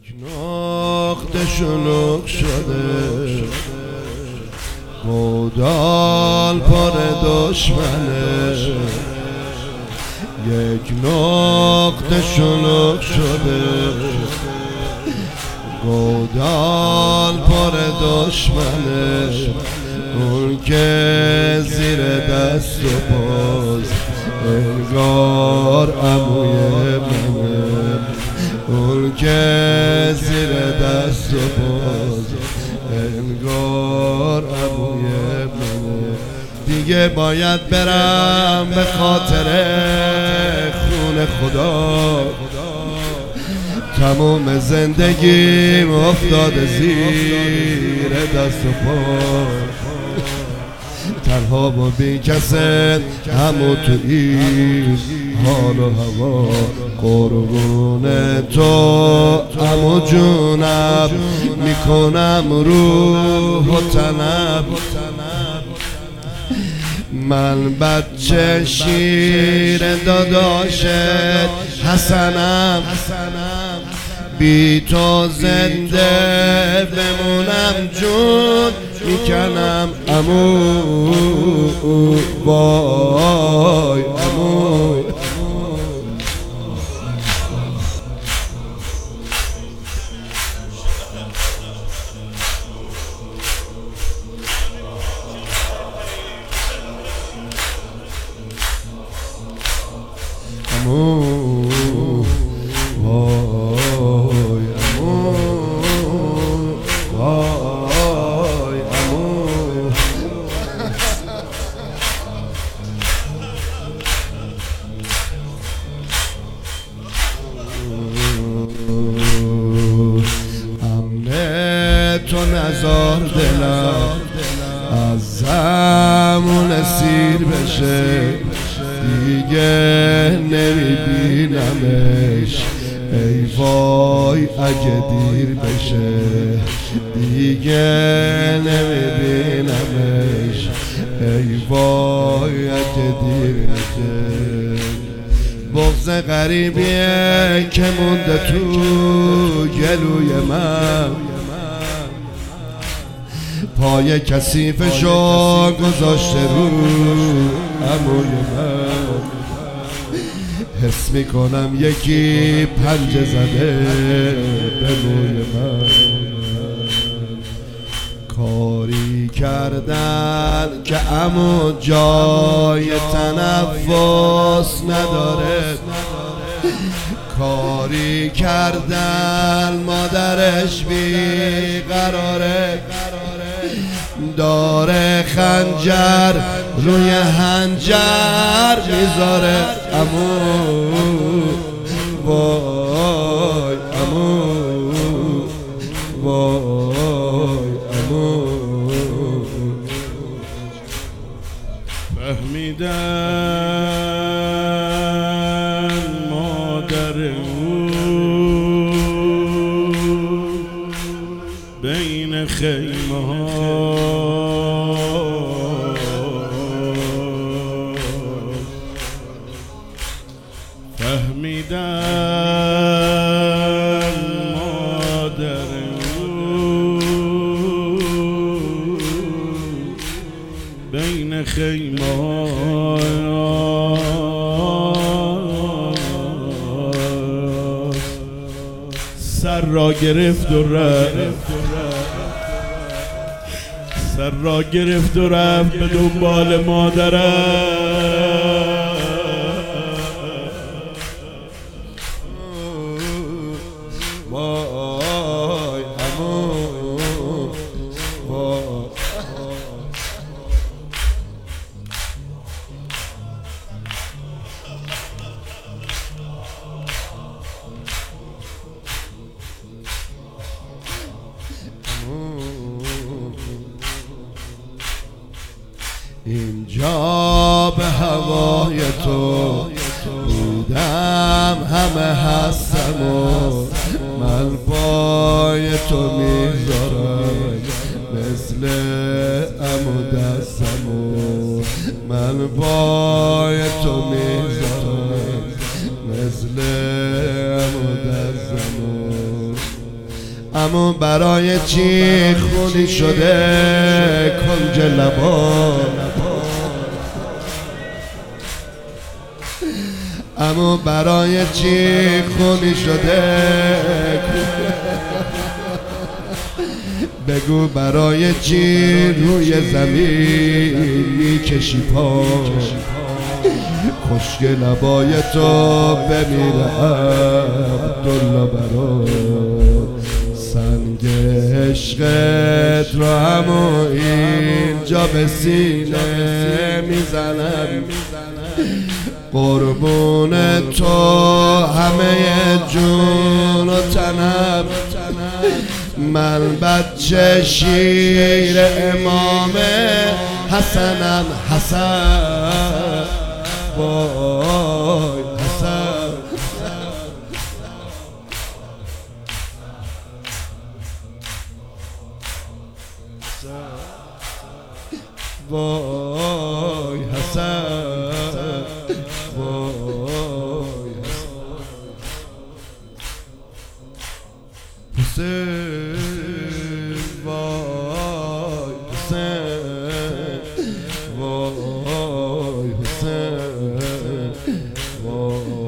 نقطه شلوغ شده گودال پر دشمنه، یک نقطه شلوغ شده گودال پر دشمنه، اون که زیر دست و پاس انگار عموی منه، اون که زیر دست و پاس انگار عموی منه. دیگه باید برم به خاطر خون خدا، تمام زندگیم افتاده زیر دست و پا، تنها و بی کسه همو تو این حال و هوا، قربون تو همو جونم میکنم روح و تنم. من بچه شیر داداشت حسنم، بی تو زنده بمونم جون میکنم عمو وای عمو. تو نزار دلم از زمان سیر بشه، دیگه نمیبینمش ای وای اگه دیر بشه، دیگه نمیبینمش ای وای اگه دیر بشه. بغض غریبیه که مونده تو گلوی من، پای کثیفشو گذاشته رو عموی من، حس میکنم یکی پنجه زده به موی من. کاری کردن که عمو جای تنفس نداره، کاری کردن مادرش بیقراره، داره خنجر روی هنجر میذاره عمو وای عمو وای عمو. فهمیدن مادر او بین خیمه ها، فهمیدن مادر او بین خیمه ها، سر را گرفت و رفت، سر را گرفت و رفت به دنبال مادرم. وای عمو وای. اینجا به هوای تو بودم، همه هستم و من پای تو میذارم، مثل عمو دستم و من پای تو میذارم، مثل عمو دستم و اما برای چی خونی شده کنج لبا، اما برای چی خونی شده بگو برای چی روی زمین میکشی پا، خشک لبای تو بمیره عبدالله برات، سنگ عشقت را همو اینجا به سینه میزنم، قربون تو همه جون و تنم، من بچه شیر امام حسنم، حسن وای حسن، وای حسن، وای حسین، وای حسین، وای حسین، وای